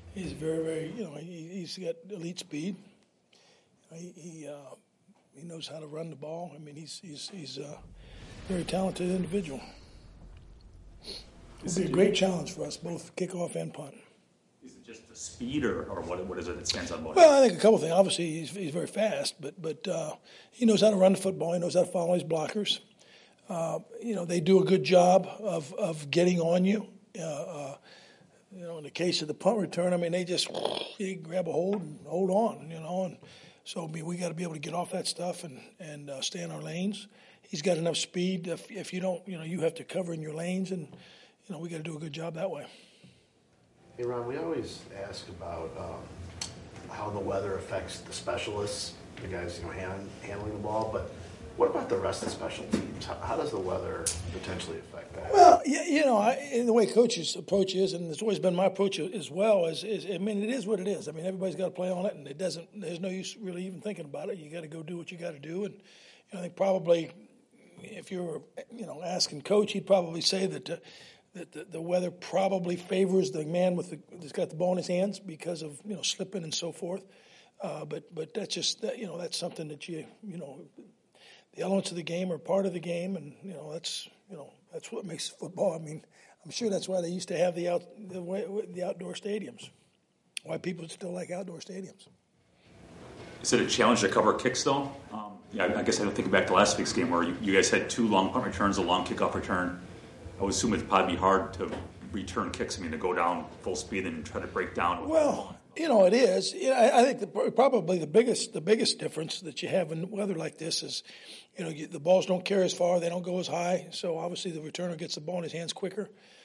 He's very, very, he's got elite speed. He knows how to run the ball. I mean, he's a very talented individual. It'll be a great challenge for us, both kickoff and punt. Is it just the speed, or what is it that stands out most? Well, I think a couple of things. Obviously, he's very fast, but he knows how to run the football. He knows how to follow his blockers. They do a good job of getting on you. In the case of the punt return, I mean, they grab a hold and hold on, and so I mean, we got to be able to get off that stuff and stay in our lanes. He's got enough speed. If you don't, you have to cover in your lanes, and we got to do a good job that way. Hey, Ron, we always ask about how the weather affects the specialists, the guys handling the ball, but what about the rest of the special teams? How does the weather potentially affect that? Well, the way coaches' approach is, and it's always been my approach as well, is I mean, it is what it is. I mean, everybody's got to play on it, and there's no use really even thinking about it. You got to go do what you got to do, and I think probably if you were, asking Coach, he'd probably say that the weather probably favors the man that's got the ball in his hands because of slipping and so forth. But that's just that's something that the elements of the game are part of the game, and that's what makes football. I mean, I'm sure that's why they used to have the outdoor stadiums. Why people still like outdoor stadiums. Is it a challenge to cover kicks, though? I guess I don't think back to last week's game where you guys had two long punt returns, a long kickoff return. I would assume it'd probably be hard to return kicks. I mean, to go down full speed and try to break down. Well, it is. I think probably the biggest difference that you have in weather like this is, the balls don't carry as far, they don't go as high. So obviously the returner gets the ball in his hands quicker.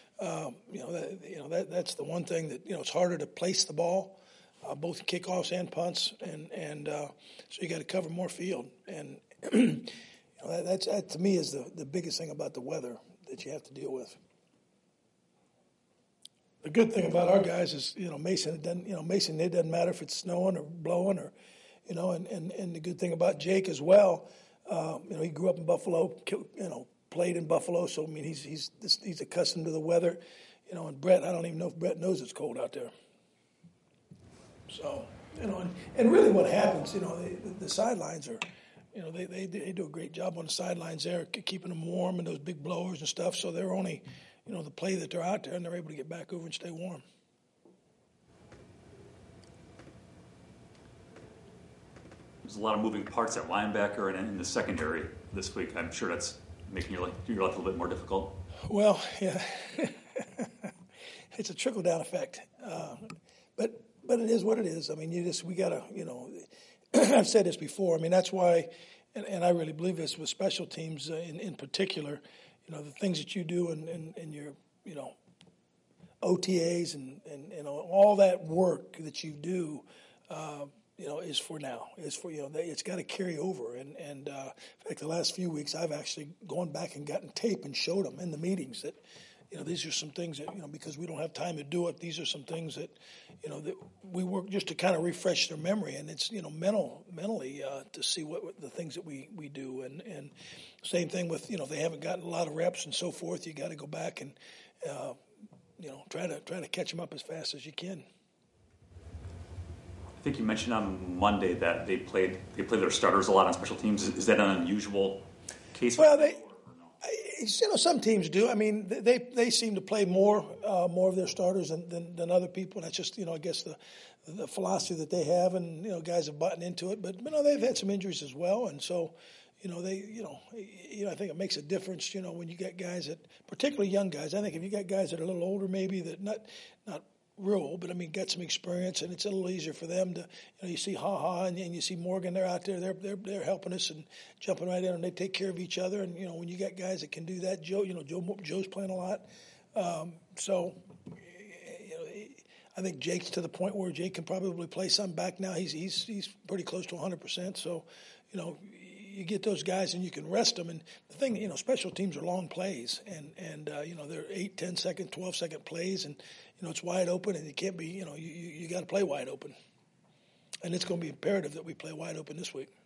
That's the one thing that it's harder to place the ball, both kickoffs and punts, and so you got to cover more field. And that to me is the biggest thing about the weather that you have to deal with. The good thing about our guys is, Mason. It doesn't matter if it's snowing or blowing or, and the good thing about Jake as well. He grew up in Buffalo. Played in Buffalo, so I mean he's accustomed to the weather. And Brett, I don't even know if Brett knows it's cold out there. So, and really what happens, the sidelines are. They do a great job on the sidelines there, keeping them warm and those big blowers and stuff. So they're only, the play that they're out there, and they're able to get back over and stay warm. There's a lot of moving parts at linebacker and in the secondary this week. I'm sure that's making your life a little bit more difficult. Well, yeah, it's a trickle-down effect. But it is what it is. I mean, we got to, I've said this before. I mean, that's why, and I really believe this with special teams in particular, the things that you do in your, OTAs and all that work that you do, is for now. It's for, it's got to carry over. And in fact, the last few weeks, I've actually gone back and gotten tape and showed them in the meetings that, these are some things that, because we don't have time to do it, these are some things that, that we work just to kind of refresh their memory. And it's, mentally to see what the things that we do. And same thing with, if they haven't gotten a lot of reps and so forth, you got to go back and, try to catch them up as fast as you can. I think you mentioned on Monday that they play their starters a lot on special teams. Is that an unusual case? Well, some teams do. I mean, they seem to play more of their starters than other people. And that's just, I guess the philosophy that they have, and guys have bought into it. But they've had some injuries as well, and so I think it makes a difference. When you get guys that, particularly young guys. I think if you got guys that are a little older, maybe that not real old, but I mean, got some experience, and it's a little easier for them to. You see Ha and you see Morgan. They're out there. They're helping us and jumping right in, and they take care of each other. And when you got guys that can do that, Joe's playing a lot. I think Jake's to the point where Jake can probably play some back now. He's pretty close to 100%. So, you get those guys and you can rest them. And the thing, special teams are long plays, and they're 8, 10 second, 12 second plays, and it's wide open, and it can't be, you got to play wide open. And it's going to be imperative that we play wide open this week.